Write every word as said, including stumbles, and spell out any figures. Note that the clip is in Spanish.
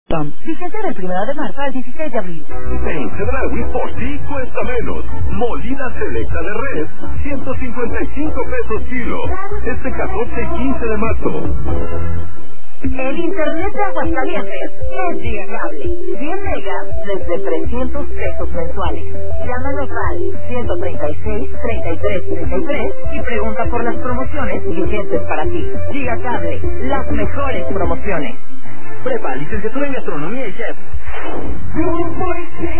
Fíjense del primero de marzo al dieciséis de abril. En Chedraui por ti cuesta menos. Molida selecta de res, ciento cincuenta y cinco pesos kilo. Este catorce y quince de marzo. El internet de Aguascalientes es Giga Cable. cien megas desde trescientos pesos mensuales. Llámanos al ciento treinta y seis, treinta y tres, treinta y tres y pregunta por las promociones vigentes para ti. Giga Cable, las mejores promociones. Prepa, licenciatura en gastronomía y chef.